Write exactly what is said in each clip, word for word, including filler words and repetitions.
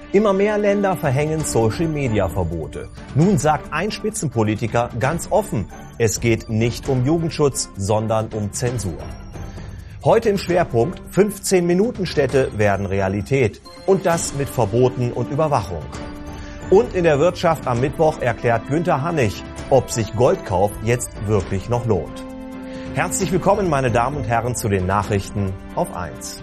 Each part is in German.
Immer mehr Länder verhängen Social-Media-Verbote. Nun sagt ein Spitzenpolitiker ganz offen, es geht nicht um Jugendschutz, sondern um Zensur. Heute im Schwerpunkt, fünfzehn-Minuten-Städte werden Realität. Und das mit Verboten und Überwachung. Und in der Wirtschaft am Mittwoch erklärt Günther Hannig, ob sich Goldkauf jetzt wirklich noch lohnt. Herzlich willkommen, meine Damen und Herren, zu den Nachrichten auf eins.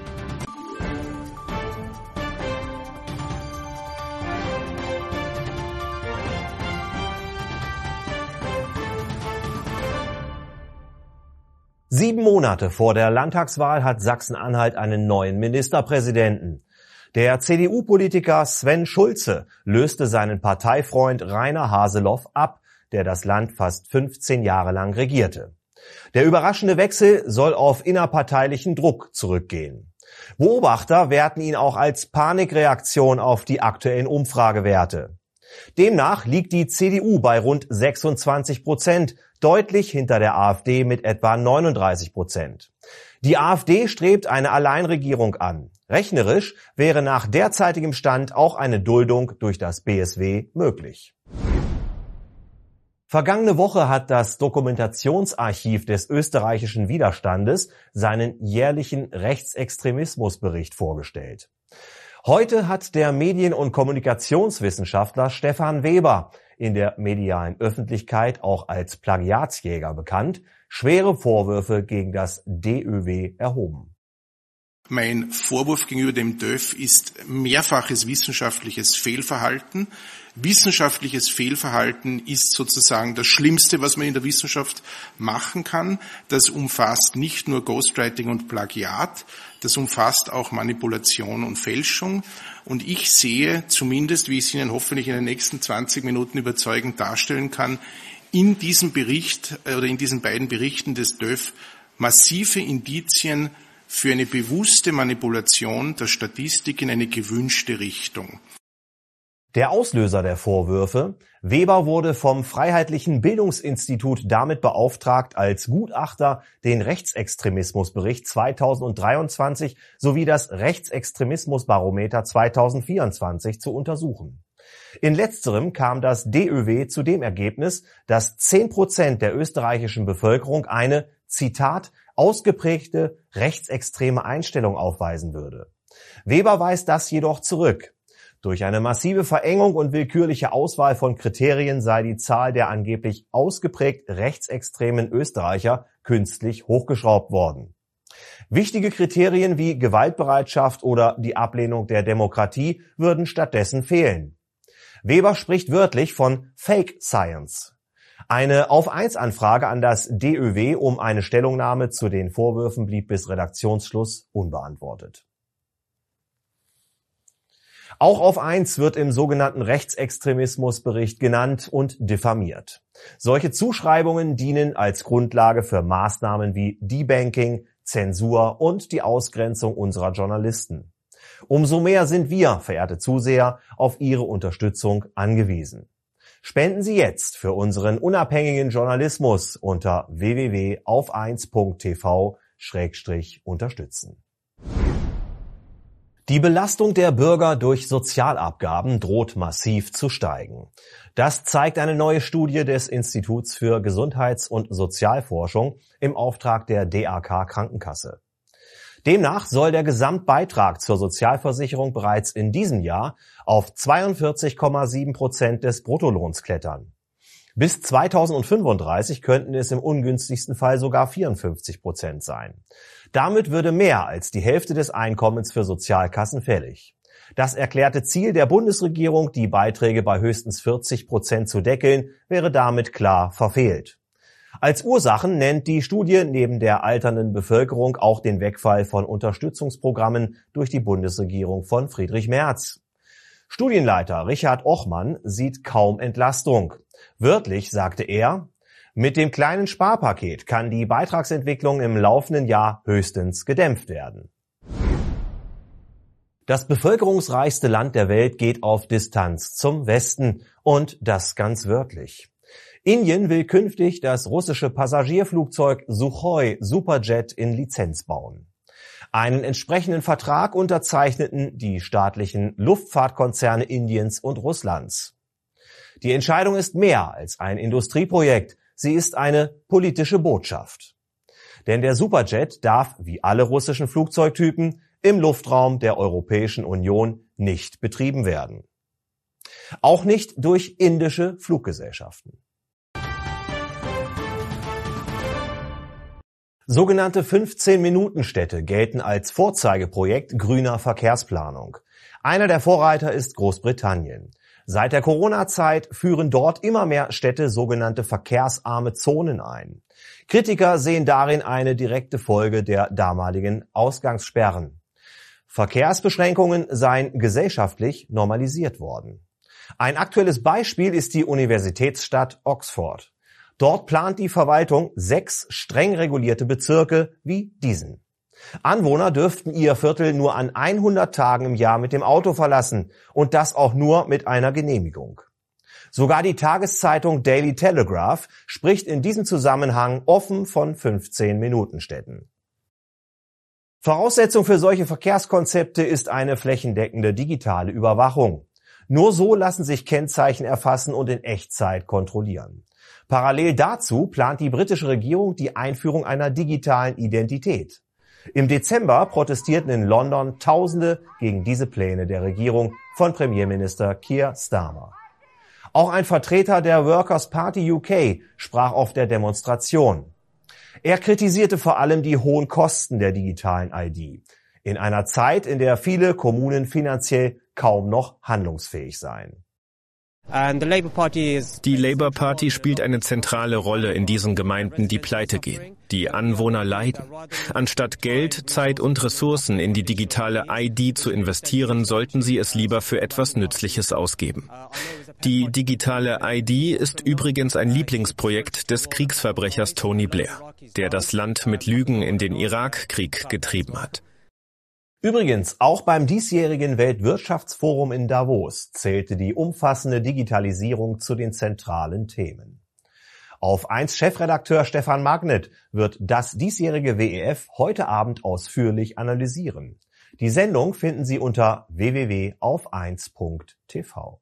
Sieben Monate vor der Landtagswahl hat Sachsen-Anhalt einen neuen Ministerpräsidenten. Der C D U-Politiker Sven Schulze löste seinen Parteifreund Rainer Haseloff ab, der das Land fast fünfzehn Jahre lang regierte. Der überraschende Wechsel soll auf innerparteilichen Druck zurückgehen. Beobachter werten ihn auch als Panikreaktion auf die aktuellen Umfragewerte. Demnach liegt die C D U bei rund sechsundzwanzig Prozent, deutlich hinter der AfD mit etwa neununddreißig Prozent. Die AfD strebt eine Alleinregierung an. Rechnerisch wäre nach derzeitigem Stand auch eine Duldung durch das B S W möglich. Vergangene Woche hat das Dokumentationsarchiv des österreichischen Widerstandes seinen jährlichen Rechtsextremismusbericht vorgestellt. Heute hat der Medien- und Kommunikationswissenschaftler Stefan Weber, in der medialen Öffentlichkeit auch als Plagiatsjäger bekannt, schwere Vorwürfe gegen das D Ö W erhoben. Mein Vorwurf gegenüber dem D Ö F ist mehrfaches wissenschaftliches Fehlverhalten. Wissenschaftliches Fehlverhalten ist sozusagen das Schlimmste, was man in der Wissenschaft machen kann. Das umfasst nicht nur Ghostwriting und Plagiat, das umfasst auch Manipulation und Fälschung. Und ich sehe zumindest, wie ich es Ihnen hoffentlich in den nächsten zwanzig Minuten überzeugend darstellen kann, in diesem Bericht oder in diesen beiden Berichten des D Ö F massive Indizien für eine bewusste Manipulation der Statistik in eine gewünschte Richtung. Der Auslöser der Vorwürfe: Weber wurde vom Freiheitlichen Bildungsinstitut damit beauftragt, als Gutachter den Rechtsextremismusbericht zweitausenddreiundzwanzig sowie das Rechtsextremismusbarometer zweitausendvierundzwanzig zu untersuchen. In letzterem kam das D Ö W zu dem Ergebnis, dass zehn Prozent der österreichischen Bevölkerung eine, Zitat, ausgeprägte rechtsextreme Einstellung aufweisen würde. Weber weist das jedoch zurück. Durch eine massive Verengung und willkürliche Auswahl von Kriterien sei die Zahl der angeblich ausgeprägt rechtsextremen Österreicher künstlich hochgeschraubt worden. Wichtige Kriterien wie Gewaltbereitschaft oder die Ablehnung der Demokratie würden stattdessen fehlen. Weber spricht wörtlich von Fake Science. Eine Auf eins Anfrage an das D Ö W um eine Stellungnahme zu den Vorwürfen blieb bis Redaktionsschluss unbeantwortet. Auch Auf eins wird im sogenannten Rechtsextremismusbericht genannt und diffamiert. Solche Zuschreibungen dienen als Grundlage für Maßnahmen wie Debanking, Zensur und die Ausgrenzung unserer Journalisten. Umso mehr sind wir, verehrte Zuseher, auf Ihre Unterstützung angewiesen. Spenden Sie jetzt für unseren unabhängigen Journalismus unter w w w punkt auf eins punkt t v schrägstrich unterstützen. Die Belastung der Bürger durch Sozialabgaben droht massiv zu steigen. Das zeigt eine neue Studie des Instituts für Gesundheits- und Sozialforschung im Auftrag der D A K Krankenkasse. Demnach soll der Gesamtbeitrag zur Sozialversicherung bereits in diesem Jahr auf zweiundvierzig Komma sieben Prozent des Bruttolohns klettern. Bis zweitausendfünfunddreißig könnten es im ungünstigsten Fall sogar vierundfünfzig Prozent sein. Damit würde mehr als die Hälfte des Einkommens für Sozialkassen fällig. Das erklärte Ziel der Bundesregierung, die Beiträge bei höchstens vierzig Prozent zu deckeln, wäre damit klar verfehlt. Als Ursachen nennt die Studie neben der alternden Bevölkerung auch den Wegfall von Unterstützungsprogrammen durch die Bundesregierung von Friedrich Merz. Studienleiter Richard Ochmann sieht kaum Entlastung. Wörtlich sagte er: Mit dem kleinen Sparpaket kann die Beitragsentwicklung im laufenden Jahr höchstens gedämpft werden. Das bevölkerungsreichste Land der Welt geht auf Distanz zum Westen, und das ganz wörtlich. Indien will künftig das russische Passagierflugzeug Suchoi Superjet in Lizenz bauen. Einen entsprechenden Vertrag unterzeichneten die staatlichen Luftfahrtkonzerne Indiens und Russlands. Die Entscheidung ist mehr als ein Industrieprojekt, sie ist eine politische Botschaft. Denn der Superjet darf, wie alle russischen Flugzeugtypen, im Luftraum der Europäischen Union nicht betrieben werden. Auch nicht durch indische Fluggesellschaften. Sogenannte fünfzehn-Minuten-Städte gelten als Vorzeigeprojekt grüner Verkehrsplanung. Einer der Vorreiter ist Großbritannien. Seit der Corona-Zeit führen dort immer mehr Städte sogenannte verkehrsarme Zonen ein. Kritiker sehen darin eine direkte Folge der damaligen Ausgangssperren. Verkehrsbeschränkungen seien gesellschaftlich normalisiert worden. Ein aktuelles Beispiel ist die Universitätsstadt Oxford. Dort plant die Verwaltung sechs streng regulierte Bezirke wie diesen. Anwohner dürften ihr Viertel nur an hundert Tagen im Jahr mit dem Auto verlassen und das auch nur mit einer Genehmigung. Sogar die Tageszeitung Daily Telegraph spricht in diesem Zusammenhang offen von fünfzehn-Minuten-Städten. Voraussetzung für solche Verkehrskonzepte ist eine flächendeckende digitale Überwachung. Nur so lassen sich Kennzeichen erfassen und in Echtzeit kontrollieren. Parallel dazu plant die britische Regierung die Einführung einer digitalen Identität. Im Dezember protestierten in London Tausende gegen diese Pläne der Regierung von Premierminister Keir Starmer. Auch ein Vertreter der Workers' Party U K sprach auf der Demonstration. Er kritisierte vor allem die hohen Kosten der digitalen I D, in einer Zeit, in der viele Kommunen finanziell kaum noch handlungsfähig seien. Die Labour Party spielt eine zentrale Rolle in diesen Gemeinden, die pleite gehen. Die Anwohner leiden. Anstatt Geld, Zeit und Ressourcen in die digitale I D zu investieren, sollten sie es lieber für etwas Nützliches ausgeben. Die digitale I D ist übrigens ein Lieblingsprojekt des Kriegsverbrechers Tony Blair, der das Land mit Lügen in den Irakkrieg getrieben hat. Übrigens, auch beim diesjährigen Weltwirtschaftsforum in Davos zählte die umfassende Digitalisierung zu den zentralen Themen. Auf eins Chefredakteur Stefan Magnet wird das diesjährige W E F heute Abend ausführlich analysieren. Die Sendung finden Sie unter w w w punkt auf eins punkt t v.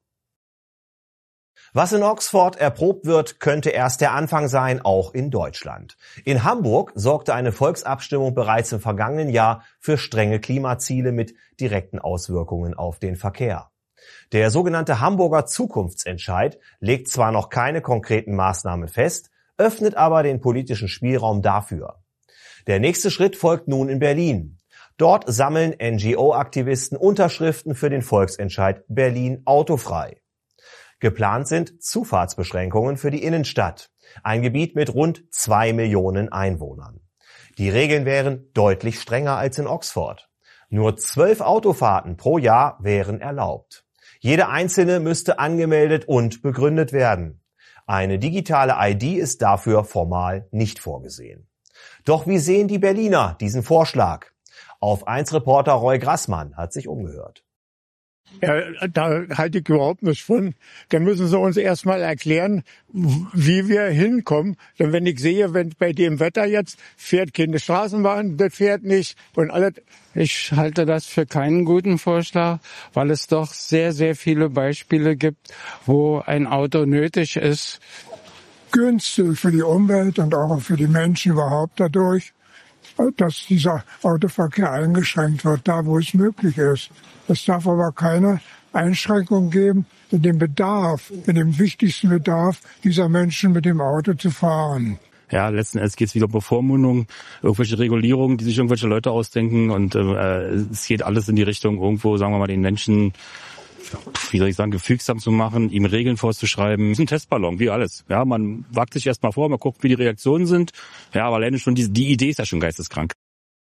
Was in Oxford erprobt wird, könnte erst der Anfang sein, auch in Deutschland. In Hamburg sorgte eine Volksabstimmung bereits im vergangenen Jahr für strenge Klimaziele mit direkten Auswirkungen auf den Verkehr. Der sogenannte Hamburger Zukunftsentscheid legt zwar noch keine konkreten Maßnahmen fest, öffnet aber den politischen Spielraum dafür. Der nächste Schritt folgt nun in Berlin. Dort sammeln N G O-Aktivisten Unterschriften für den Volksentscheid Berlin autofrei. Geplant sind Zufahrtsbeschränkungen für die Innenstadt, ein Gebiet mit rund zwei Millionen Einwohnern. Die Regeln wären deutlich strenger als in Oxford. Nur zwölf Autofahrten pro Jahr wären erlaubt. Jede einzelne müsste angemeldet und begründet werden. Eine digitale I D ist dafür formal nicht vorgesehen. Doch wie sehen die Berliner diesen Vorschlag? Auf eins Reporter Roy Grassmann hat sich umgehört. Ja, da halte ich überhaupt nicht von. Dann müssen sie uns erstmal erklären, wie wir hinkommen. Denn wenn ich sehe, wenn bei dem Wetter jetzt fährt keine Straßenbahn, das fährt nicht und alles. Ich halte das für keinen guten Vorschlag, weil es doch sehr, sehr viele Beispiele gibt, wo ein Auto nötig ist. Günstig für die Umwelt und auch für die Menschen überhaupt dadurch, dass dieser Autoverkehr eingeschränkt wird, da wo es möglich ist. Es darf aber keine Einschränkung geben in dem Bedarf, in dem wichtigsten Bedarf dieser Menschen mit dem Auto zu fahren. Ja, letzten Endes geht es wieder um Bevormundung, irgendwelche Regulierungen, die sich irgendwelche Leute ausdenken und äh, es geht alles in die Richtung, irgendwo, sagen wir mal, den Menschen, wie soll ich sagen, gefügsam zu machen, ihm Regeln vorzuschreiben. Das ist ein Testballon, wie alles. Ja, man wagt sich erst mal vor, man guckt, wie die Reaktionen sind. Ja, aber alleine schon die, die Idee ist ja schon geisteskrank.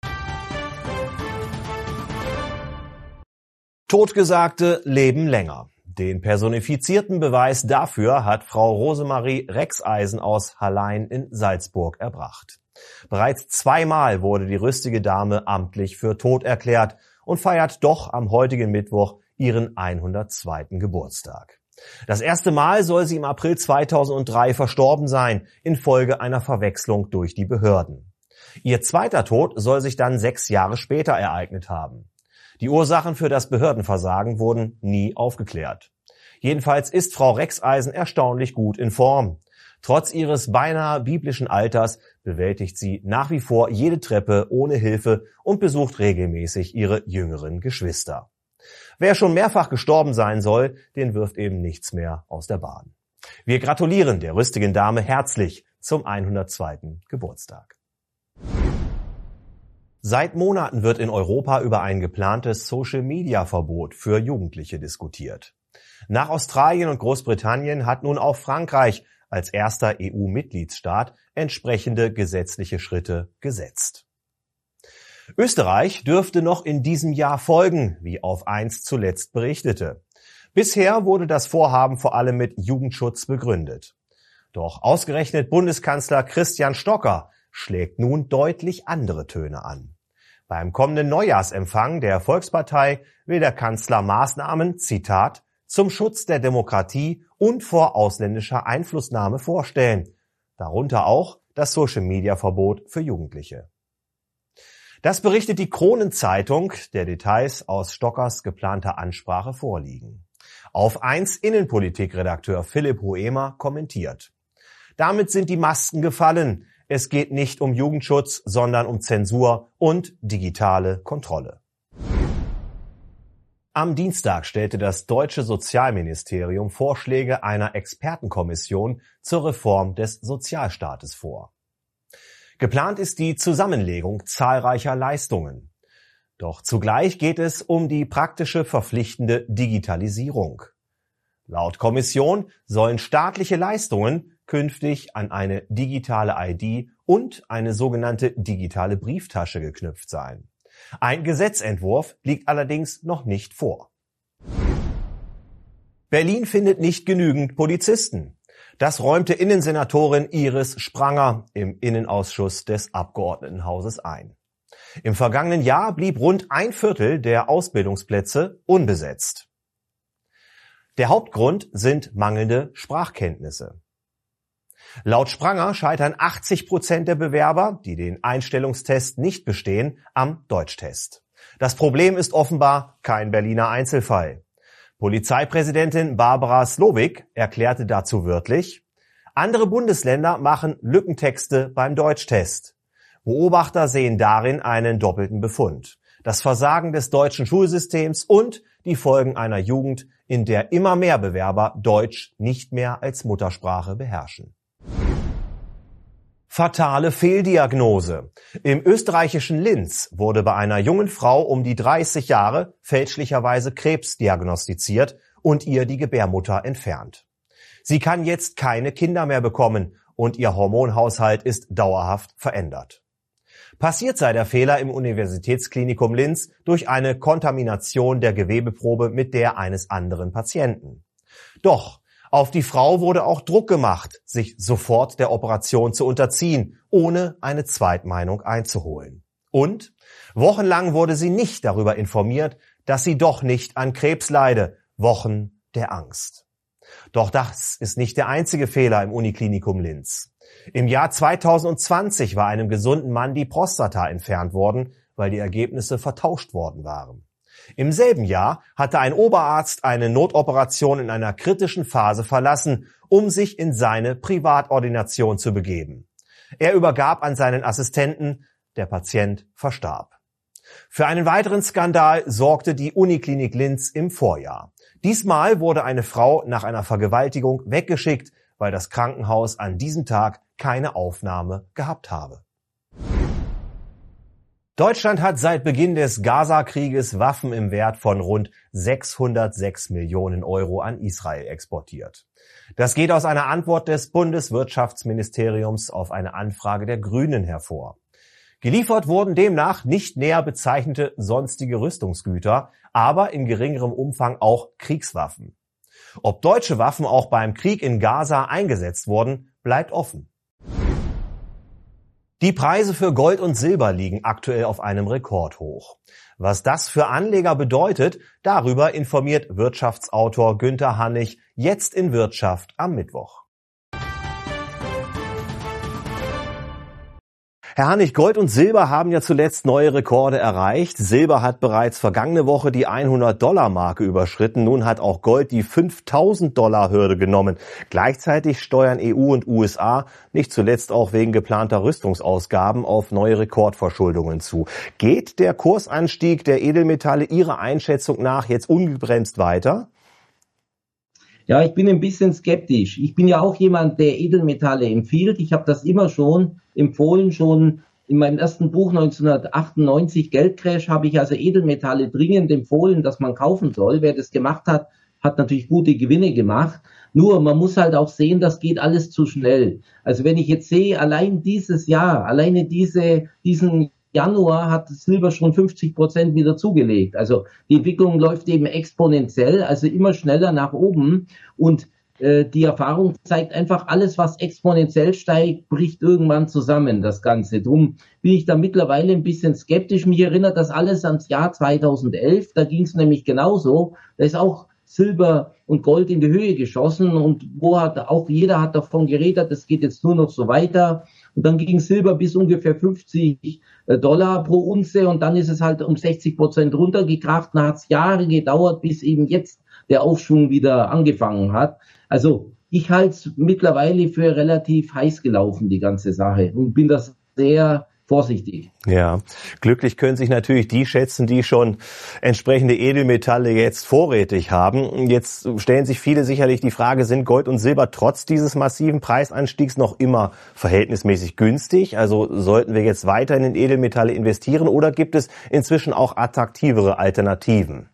Totgesagte leben länger. Den personifizierten Beweis dafür hat Frau Rosemarie Rexeisen aus Hallein in Salzburg erbracht. Bereits zweimal wurde die rüstige Dame amtlich für tot erklärt und feiert doch am heutigen Mittwoch ihren hundertzweiten Geburtstag. Das erste Mal soll sie im April zweitausenddrei verstorben sein, infolge einer Verwechslung durch die Behörden. Ihr zweiter Tod soll sich dann sechs Jahre später ereignet haben. Die Ursachen für das Behördenversagen wurden nie aufgeklärt. Jedenfalls ist Frau Rexeisen erstaunlich gut in Form. Trotz ihres beinahe biblischen Alters bewältigt sie nach wie vor jede Treppe ohne Hilfe und besucht regelmäßig ihre jüngeren Geschwister. Wer schon mehrfach gestorben sein soll, den wirft eben nichts mehr aus der Bahn. Wir gratulieren der rüstigen Dame herzlich zum hundertzweiten Geburtstag. Seit Monaten wird in Europa über ein geplantes Social-Media-Verbot für Jugendliche diskutiert. Nach Australien und Großbritannien hat nun auch Frankreich als erster E U-Mitgliedsstaat entsprechende gesetzliche Schritte gesetzt. Österreich dürfte noch in diesem Jahr folgen, wie auf eins zuletzt berichtete. Bisher wurde das Vorhaben vor allem mit Jugendschutz begründet. Doch ausgerechnet Bundeskanzler Christian Stocker schlägt nun deutlich andere Töne an. Beim kommenden Neujahrsempfang der Volkspartei will der Kanzler Maßnahmen, Zitat, zum Schutz der Demokratie und vor ausländischer Einflussnahme vorstellen, darunter auch das Social-Media-Verbot für Jugendliche. Das berichtet die Kronenzeitung, der Details aus Stockers geplanter Ansprache vorliegen. Auf eins Innenpolitik-Redakteur Philipp Hoemer kommentiert: Damit sind die Masken gefallen. Es geht nicht um Jugendschutz, sondern um Zensur und digitale Kontrolle. Am Dienstag stellte das deutsche Sozialministerium Vorschläge einer Expertenkommission zur Reform des Sozialstaates vor. Geplant ist die Zusammenlegung zahlreicher Leistungen. Doch zugleich geht es um die praktische verpflichtende Digitalisierung. Laut Kommission sollen staatliche Leistungen künftig an eine digitale I D und eine sogenannte digitale Brieftasche geknüpft sein. Ein Gesetzentwurf liegt allerdings noch nicht vor. Berlin findet nicht genügend Polizisten. Das räumte Innensenatorin Iris Spranger im Innenausschuss des Abgeordnetenhauses ein. Im vergangenen Jahr blieb rund ein Viertel der Ausbildungsplätze unbesetzt. Der Hauptgrund sind mangelnde Sprachkenntnisse. Laut Spranger scheitern achtzig Prozent der Bewerber, die den Einstellungstest nicht bestehen, am Deutschtest. Das Problem ist offenbar kein Berliner Einzelfall. Polizeipräsidentin Barbara Slowik erklärte dazu wörtlich: Andere Bundesländer machen Lückentexte beim Deutschtest. Beobachter sehen darin einen doppelten Befund: das Versagen des deutschen Schulsystems und die Folgen einer Jugend, in der immer mehr Bewerber Deutsch nicht mehr als Muttersprache beherrschen. Fatale Fehldiagnose. Im österreichischen Linz wurde bei einer jungen Frau um die dreißig Jahre fälschlicherweise Krebs diagnostiziert und ihr die Gebärmutter entfernt. Sie kann jetzt keine Kinder mehr bekommen und ihr Hormonhaushalt ist dauerhaft verändert. Passiert sei der Fehler im Universitätsklinikum Linz durch eine Kontamination der Gewebeprobe mit der eines anderen Patienten. Doch auf die Frau wurde auch Druck gemacht, sich sofort der Operation zu unterziehen, ohne eine Zweitmeinung einzuholen. Und wochenlang wurde sie nicht darüber informiert, dass sie doch nicht an Krebs leide. Wochen der Angst. Doch das ist nicht der einzige Fehler im Uniklinikum Linz. Im Jahr zweitausendzwanzig war einem gesunden Mann die Prostata entfernt worden, weil die Ergebnisse vertauscht worden waren. Im selben Jahr hatte ein Oberarzt eine Notoperation in einer kritischen Phase verlassen, um sich in seine Privatordination zu begeben. Er übergab an seinen Assistenten, der Patient verstarb. Für einen weiteren Skandal sorgte die Uniklinik Linz im Vorjahr. Diesmal wurde eine Frau nach einer Vergewaltigung weggeschickt, weil das Krankenhaus an diesem Tag keine Aufnahme gehabt habe. Deutschland hat seit Beginn des Gaza-Krieges Waffen im Wert von rund sechshundertsechs Millionen Euro an Israel exportiert. Das geht aus einer Antwort des Bundeswirtschaftsministeriums auf eine Anfrage der Grünen hervor. Geliefert wurden demnach nicht näher bezeichnete sonstige Rüstungsgüter, aber in geringerem Umfang auch Kriegswaffen. Ob deutsche Waffen auch beim Krieg in Gaza eingesetzt wurden, bleibt offen. Die Preise für Gold und Silber liegen aktuell auf einem Rekordhoch. Was das für Anleger bedeutet, darüber informiert Wirtschaftsautor Günther Hannig jetzt in Wirtschaft am Mittwoch. Herr Hannig, Gold und Silber haben ja zuletzt neue Rekorde erreicht. Silber hat bereits vergangene Woche die hundert-Dollar-Marke überschritten. Nun hat auch Gold die fünftausend-Dollar-Hürde genommen. Gleichzeitig steuern E U und U S A, nicht zuletzt auch wegen geplanter Rüstungsausgaben, auf neue Rekordverschuldungen zu. Geht der Kursanstieg der Edelmetalle Ihrer Einschätzung nach jetzt ungebremst weiter? Ja, ich bin ein bisschen skeptisch. Ich bin ja auch jemand, der Edelmetalle empfiehlt. Ich habe das immer schon empfohlen. Schon in meinem ersten Buch neunzehnhundertachtundneunzig, Geldcrash, habe ich also Edelmetalle dringend empfohlen, dass man kaufen soll. Wer das gemacht hat, hat natürlich gute Gewinne gemacht. Nur, man muss halt auch sehen, das geht alles zu schnell. Also wenn ich jetzt sehe, allein dieses Jahr, alleine diese, diesen Januar hat Silber schon fünfzig Prozent wieder zugelegt. Also die Entwicklung läuft eben exponentiell, also immer schneller nach oben. Und äh, die Erfahrung zeigt einfach, alles, was exponentiell steigt, bricht irgendwann zusammen, das Ganze. Drum bin ich da mittlerweile ein bisschen skeptisch. Mich erinnert das alles ans Jahr zweitausendelf. Da ging es nämlich genauso. Da ist auch Silber und Gold in die Höhe geschossen und wo hat auch jeder hat davon geredet, das geht jetzt nur noch so weiter. Und dann ging Silber bis ungefähr fünfzig Dollar pro Unze und dann ist es halt um sechzig Prozent runtergekracht. Dann hat es Jahre gedauert, bis eben jetzt der Aufschwung wieder angefangen hat. Also ich halte es mittlerweile für relativ heiß gelaufen, die ganze Sache, und bin das sehr vorsichtig. Ja, glücklich können sich natürlich die schätzen, die schon entsprechende Edelmetalle jetzt vorrätig haben. Jetzt stellen sich viele sicherlich die Frage, sind Gold und Silber trotz dieses massiven Preisanstiegs noch immer verhältnismäßig günstig? Also sollten wir jetzt weiter in Edelmetalle investieren oder gibt es inzwischen auch attraktivere Alternativen?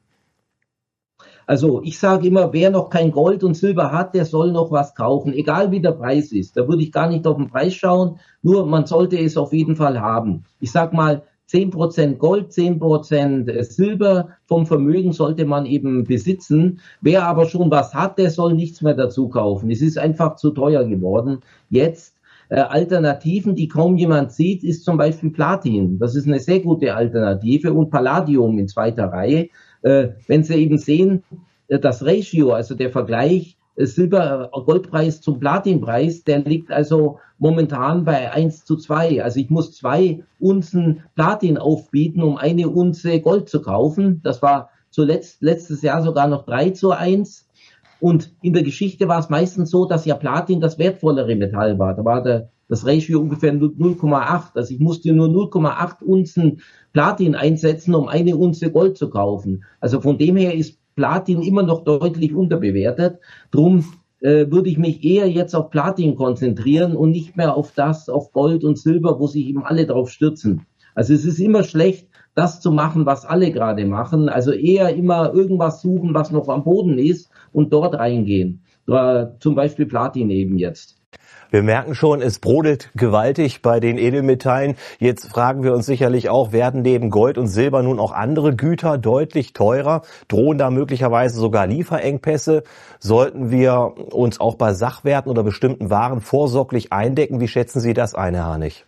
Also ich sage immer, wer noch kein Gold und Silber hat, der soll noch was kaufen, egal wie der Preis ist. Da würde ich gar nicht auf den Preis schauen, nur man sollte es auf jeden Fall haben. Ich sag mal, zehn Prozent Gold, zehn Prozent Silber vom Vermögen sollte man eben besitzen. Wer aber schon was hat, der soll nichts mehr dazu kaufen. Es ist einfach zu teuer geworden. Jetzt äh, Alternativen, die kaum jemand sieht, ist zum Beispiel Platin. Das ist eine sehr gute Alternative, und Palladium in zweiter Reihe. Äh, wenn Sie eben sehen, äh, das Ratio, also der Vergleich äh, Silber-Goldpreis zum Platinpreis, der liegt also momentan bei eins zu zwei. Also ich muss zwei Unzen Platin aufbieten, um eine Unze Gold zu kaufen. Das war zuletzt letztes Jahr sogar noch drei zu eins. Und in der Geschichte war es meistens so, dass ja Platin das wertvollere Metall war. Da war der, das Ratio ungefähr null Komma acht. Also ich musste nur null Komma acht Unzen Platin einsetzen, um eine Unze Gold zu kaufen. Also von dem her ist Platin immer noch deutlich unterbewertet. Drum äh, würde ich mich eher jetzt auf Platin konzentrieren und nicht mehr auf das, auf Gold und Silber, wo sich eben alle drauf stürzen. Also es ist immer schlecht, das zu machen, was alle gerade machen. Also eher immer irgendwas suchen, was noch am Boden ist, und dort reingehen. Da, zum Beispiel Platin eben jetzt. Wir merken schon, es brodelt gewaltig bei den Edelmetallen. Jetzt fragen wir uns sicherlich auch, werden neben Gold und Silber nun auch andere Güter deutlich teurer? Drohen da möglicherweise sogar Lieferengpässe? Sollten wir uns auch bei Sachwerten oder bestimmten Waren vorsorglich eindecken? Wie schätzen Sie das ein, Herr Hannig?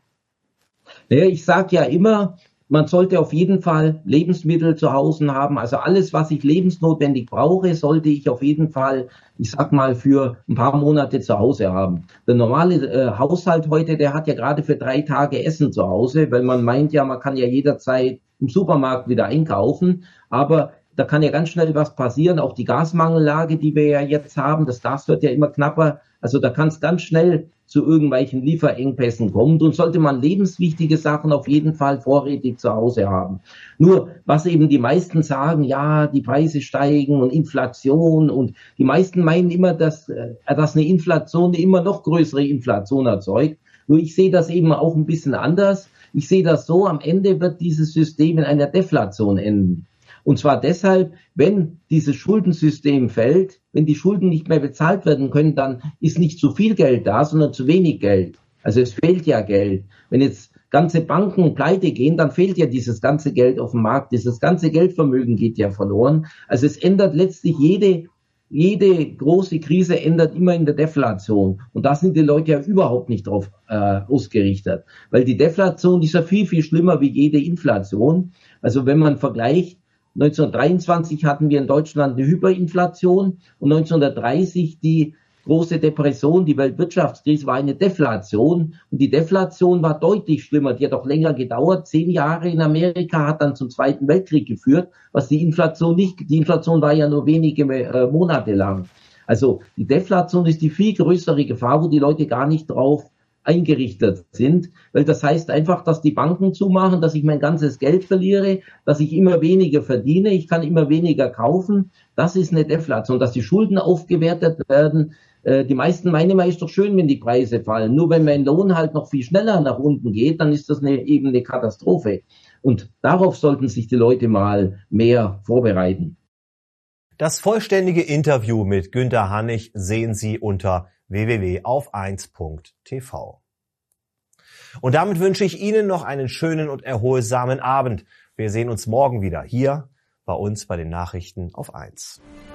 Ja, ich sage ja immer, man sollte auf jeden Fall Lebensmittel zu Hause haben. Also alles, was ich lebensnotwendig brauche, sollte ich auf jeden Fall, ich sag mal, für ein paar Monate zu Hause haben. Der normale äh, Haushalt heute, der hat ja gerade für drei Tage Essen zu Hause, weil man meint ja, man kann ja jederzeit im Supermarkt wieder einkaufen. Aber da kann ja ganz schnell was passieren. Auch die Gasmangellage, die wir ja jetzt haben, das Gas wird ja immer knapper. Also da kann es ganz schnell zu irgendwelchen Lieferengpässen kommen, und sollte man lebenswichtige Sachen auf jeden Fall vorrätig zu Hause haben. Nur, was eben die meisten sagen, ja, die Preise steigen und Inflation, und die meisten meinen immer, dass, dass eine Inflation eine immer noch größere Inflation erzeugt. Nur ich sehe das eben auch ein bisschen anders. Ich sehe das so, am Ende wird dieses System in einer Deflation enden. Und zwar deshalb, wenn dieses Schuldensystem fällt, wenn die Schulden nicht mehr bezahlt werden können, dann ist nicht zu viel Geld da, sondern zu wenig Geld. Also es fehlt ja Geld. Wenn jetzt ganze Banken pleite gehen, dann fehlt ja dieses ganze Geld auf dem Markt. Dieses ganze Geldvermögen geht ja verloren. Also es ändert letztlich jede, jede große Krise ändert immer in der Deflation. Und da sind die Leute ja überhaupt nicht drauf äh, ausgerichtet. Weil die Deflation ist ja viel, viel schlimmer wie jede Inflation. Also wenn man vergleicht, neunzehnhundertdreiundzwanzig hatten wir in Deutschland eine Hyperinflation und neunzehnhundertdreißig die große Depression, die Weltwirtschaftskrise war eine Deflation. Und die Deflation war deutlich schlimmer. Die hat auch länger gedauert. Zehn Jahre in Amerika, hat dann zum Zweiten Weltkrieg geführt, was die Inflation nicht, die Inflation war ja nur wenige äh, Monate lang. Also die Deflation ist die viel größere Gefahr, wo die Leute gar nicht drauf eingerichtet sind, weil das heißt einfach, dass die Banken zumachen, dass ich mein ganzes Geld verliere, dass ich immer weniger verdiene, ich kann immer weniger kaufen. Das ist eine Deflation, dass die Schulden aufgewertet werden. Äh, die meisten meinen immer, ist doch schön, wenn die Preise fallen. Nur wenn mein Lohn halt noch viel schneller nach unten geht, dann ist das eine, eben eine Katastrophe. Und darauf sollten sich die Leute mal mehr vorbereiten. Das vollständige Interview mit Günter Hannig sehen Sie unter w w w punkt auf eins punkt t v. Und damit wünsche ich Ihnen noch einen schönen und erholsamen Abend. Wir sehen uns morgen wieder hier bei uns bei den Nachrichten auf eins.